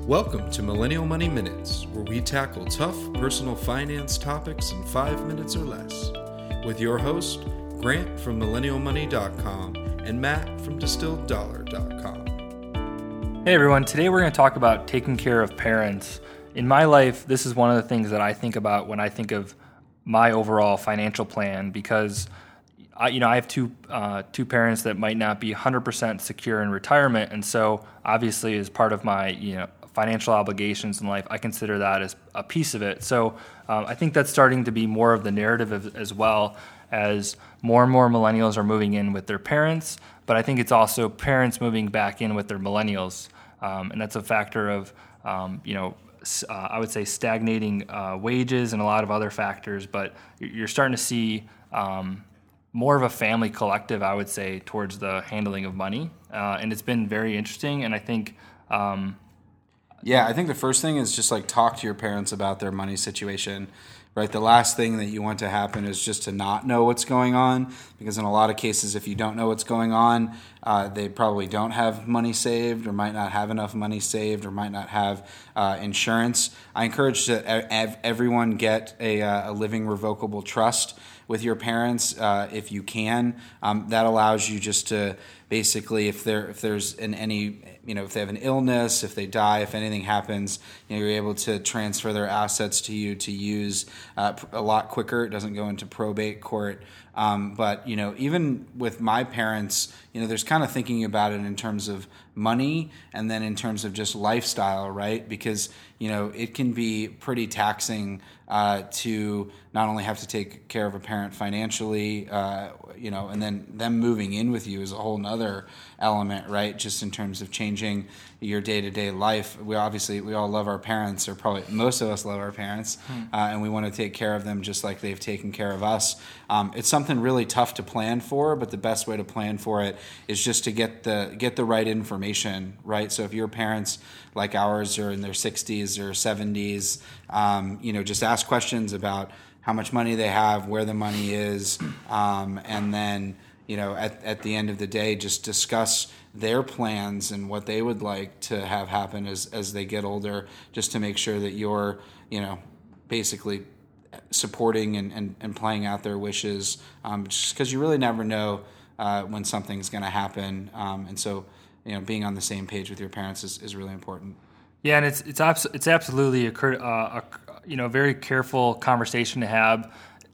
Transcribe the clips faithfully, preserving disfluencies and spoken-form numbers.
Welcome to Millennial Money Minutes, where we tackle tough personal finance topics in five minutes or less. With your host, Grant from millennial money dot com and Matt from distilled dollar dot com. Hey everyone, today we're going to talk about taking care of parents. In my life, this is one of the things that I think about when I think of my overall financial plan, because I, you know, I have two uh, two parents that might not be one hundred percent secure in retirement, and so obviously as part of my you know financial obligations in life, I consider that as a piece of it. So um, I think that's starting to be more of the narrative of, as well, as more and more millennials are moving in with their parents, but I think it's also parents moving back in with their millennials, um, and that's a factor of um, you know. Uh, I would say stagnating uh, wages and a lot of other factors, but you're starting to see um, more of a family collective, I would say, towards the handling of money, uh, and it's been very interesting. And I think, um, yeah, I think the first thing is just like talk to your parents about their money situation. Right, the last thing that you want to happen is just to not know what's going on, because in a lot of cases, if you don't know what's going on, uh, they probably don't have money saved, or might not have enough money saved, or might not have uh, insurance. I encourage that ev- everyone get a, uh, a living revocable trust with your parents uh, if you can. Um, that allows you just to basically, if there if there's an any you know if they have an illness, if they die, if anything happens, you know, you're able to transfer their assets to you to use uh, a lot quicker. It doesn't go into probate court. Um, but you know, even with my parents, you know, there's kind of thinking about it in terms of money and then in terms of just lifestyle, right? Because you know, it can be pretty taxing uh, to not only have to take care of a parent financially, uh, you know, and then them moving in with you is a whole nother element, right? Just in terms of changing your day-to-day life. We obviously, we all love our parents, or probably most of us love our parents, hmm. uh, and we want to take care of them just like they've taken care of us. Um, it's something really tough to plan for, but the best way to plan for it is just to get the get the right information, right? So if your parents, like ours, are in their sixties or seventies, um, you know, just ask questions about how much money they have, where the money is, um, and then, you know, at, at the end of the day, just discuss their plans and what they would like to have happen as, as they get older, just to make sure that you're, you know, basically supporting and, and, and playing out their wishes, um, just because you really never know uh, when something's going to happen. Um, and so, you know, being on the same page with your parents is, is really important. Yeah, and it's it's abs- it's absolutely a, uh, a you know very careful conversation to have.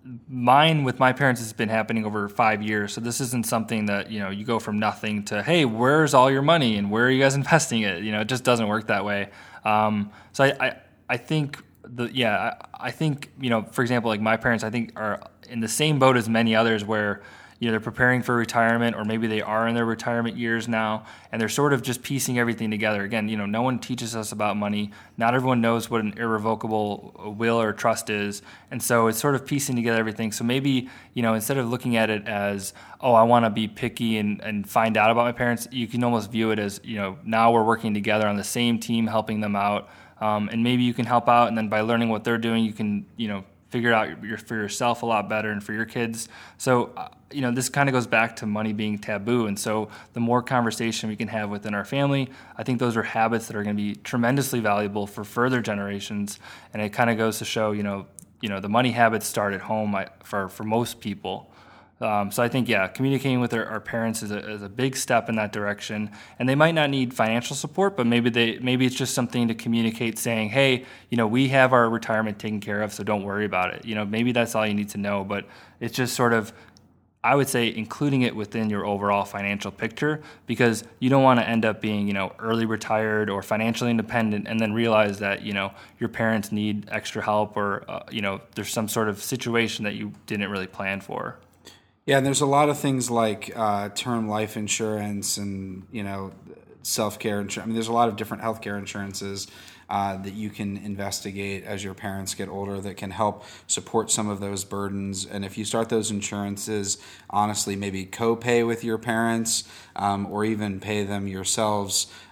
Mine with my parents has been happening over five years, so this isn't something that you know you go from nothing to, hey, where's all your money and where are you guys investing it? You know, it just doesn't work that way. Um, so I, I I think the yeah I, I think you know for example, like my parents, I think are in the same boat as many others where you know they're preparing for retirement, or maybe they are in their retirement years now, and they're sort of just piecing everything together. Again, you know, no one teaches us about money. Not everyone knows what an irrevocable will or trust is, and so it's sort of piecing together everything. So maybe, you know, instead of looking at it as, oh, I want to be picky and, and find out about my parents, you can almost view it as, you know, now we're working together on the same team, helping them out, um, and maybe you can help out, and then by learning what they're doing, you can, you know, figure it out your, for yourself a lot better and for your kids. So, uh, you know, this kind of goes back to money being taboo. And so the more conversation we can have within our family, I think those are habits that are going to be tremendously valuable for further generations. And it kind of goes to show, you know, you know, the money habits start at home for, for most people. Um, so I think, yeah, communicating with our, our parents is a, is a big step in that direction. And they might not need financial support, but maybe they maybe it's just something to communicate, saying, hey, you know, we have our retirement taken care of, so don't worry about it. You know, maybe that's all you need to know. But it's just sort of, I would say, including it within your overall financial picture, because you don't want to end up being, you know, early retired or financially independent and then realize that, you know, your parents need extra help, or, uh, you know, there's some sort of situation that you didn't really plan for. Yeah, and there's a lot of things like uh, term life insurance and, you know, self-care insurance. I mean, there's a lot of different healthcare insurances uh, that you can investigate as your parents get older that can help support some of those burdens. And if you start those insurances, honestly, maybe co-pay with your parents um, or even pay them yourselves,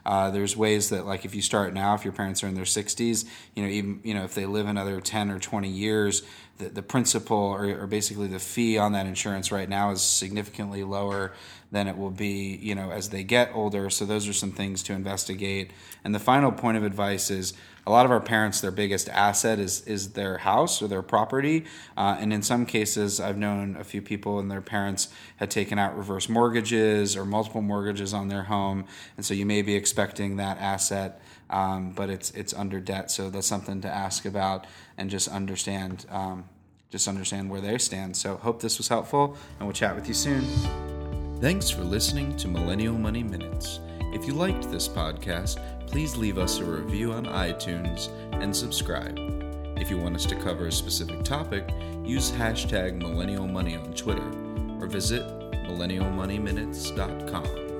Uh, there's ways that, like, if you start now, if your parents are in their sixties, you know, even, you know, if they live another ten or twenty years, the, the principal or, or basically the fee on that insurance right now is significantly lower than it will be, you know, as they get older. So those are some things to investigate. And the final point of advice is, a lot of our parents, their biggest asset is is their house or their property. Uh, and in some cases, I've known a few people and their parents had taken out reverse mortgages or multiple mortgages on their home. And so you may be expecting that asset, um, but it's it's under debt. So that's something to ask about and just understand, um, just understand where they stand. So hope this was helpful, and we'll chat with you soon. Thanks for listening to Millennial Money Minutes. If you liked this podcast, please leave us a review on iTunes and subscribe. If you want us to cover a specific topic, use hashtag Millennial Money on Twitter or visit millennial money minutes dot com.